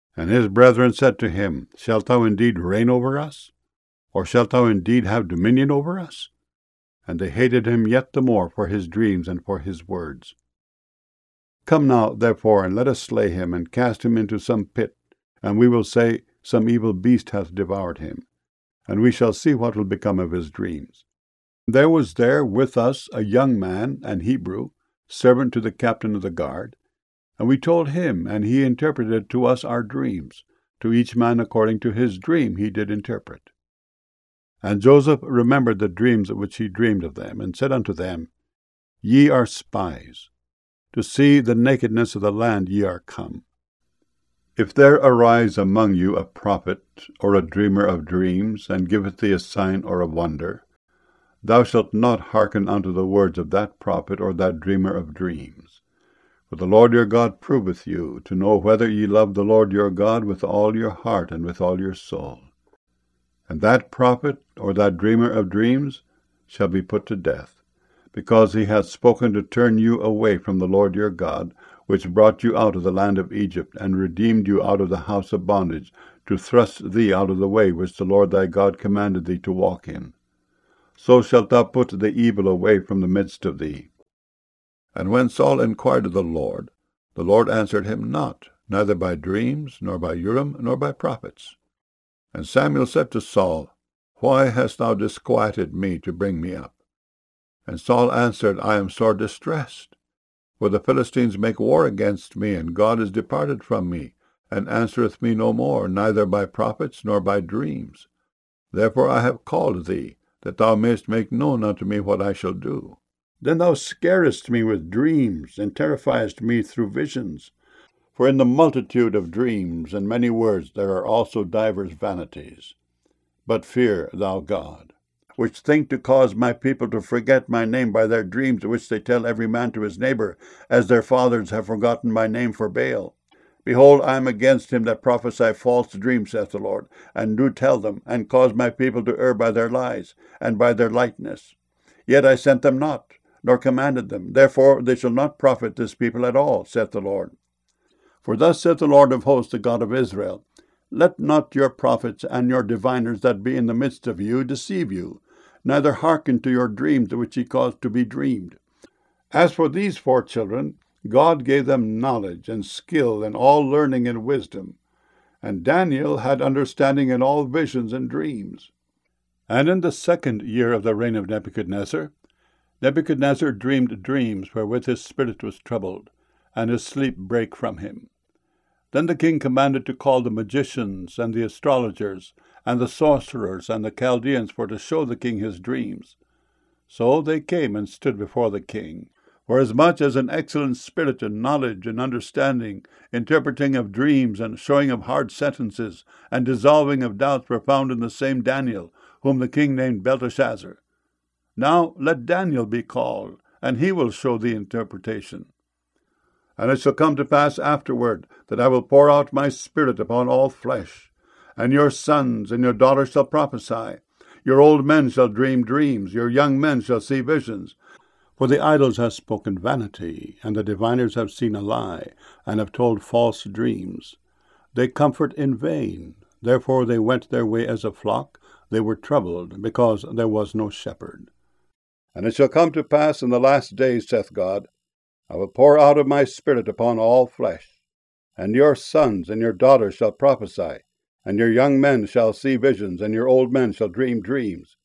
And his brethren said to him, Shalt thou indeed reign over us? Or shalt thou indeed have dominion over us? And they hated him yet the more for his dreams and for his words. Come now, therefore, and let us slay him, and cast him into some pit, and we will say, Some evil beast hath devoured him, and we shall see what will become of his dreams. There was there with us a young man, an Hebrew, servant to the captain of the guard, and we told him, and he interpreted to us our dreams. To each man according to his dream he did interpret. And Joseph remembered the dreams which he dreamed of them, and said unto them, Ye are spies. To see the nakedness of the land ye are come. If there arise among you a prophet, or a dreamer of dreams, and giveth thee a sign or a wonder, thou shalt not hearken unto the words of that prophet or that dreamer of dreams. For the Lord your God proveth you, to know whether ye love the Lord your God with all your heart and with all your soul. And that prophet or that dreamer of dreams shall be put to death, because he hath spoken to turn you away from the Lord your God, which brought you out of the land of Egypt, and redeemed you out of the house of bondage, to thrust thee out of the way which the Lord thy God commanded thee to walk in. So shalt thou put the evil away from the midst of thee. And when Saul inquired of the Lord answered him not, neither by dreams, nor by Urim, nor by prophets. And Samuel said to Saul, Why hast thou disquieted me to bring me up? And Saul answered, I am sore distressed, for the Philistines make war against me, and God is departed from me, and answereth me no more, neither by prophets, nor by dreams. Therefore I have called thee, that thou mayest make known unto me what I shall do. Then thou scarest me with dreams, and terrifiest me through visions. For in the multitude of dreams and many words there are also divers vanities. But fear thou God, which think to cause my people to forget my name by their dreams, which they tell every man to his neighbor, as their fathers have forgotten my name for Baal. Behold, I am against him that prophesy false dreams, saith the Lord, and do tell them, and cause my people to err by their lies, and by their lightness. Yet I sent them not, nor commanded them. Therefore they shall not profit this people at all, saith the Lord. For thus saith the Lord of hosts, the God of Israel, Let not your prophets and your diviners that be in the midst of you deceive you, neither hearken to your dreams which ye cause to be dreamed. As for these 4 children, God gave them knowledge and skill and all learning and wisdom. And Daniel had understanding in all visions and dreams. And in the 2nd year of the reign of Nebuchadnezzar dreamed dreams wherewith his spirit was troubled, and his sleep brake from him. Then the king commanded to call the magicians, and the astrologers, and the sorcerers, and the Chaldeans, for to show the king his dreams. So they came and stood before the king. Forasmuch as an excellent spirit and knowledge and understanding, interpreting of dreams, and showing of hard sentences, and dissolving of doubts were found in the same Daniel, whom the king named Belteshazzar. Now let Daniel be called, and he will show the interpretation. And it shall come to pass afterward, that I will pour out my spirit upon all flesh, and your sons and your daughters shall prophesy. Your old men shall dream dreams, your young men shall see visions. For the idols have spoken vanity, and the diviners have seen a lie, and have told false dreams. They comfort in vain. Therefore they went their way as a flock. They were troubled, because there was no shepherd. And it shall come to pass in the last days, saith God, I will pour out of my spirit upon all flesh, and your sons and your daughters shall prophesy, and your young men shall see visions, and your old men shall dream dreams.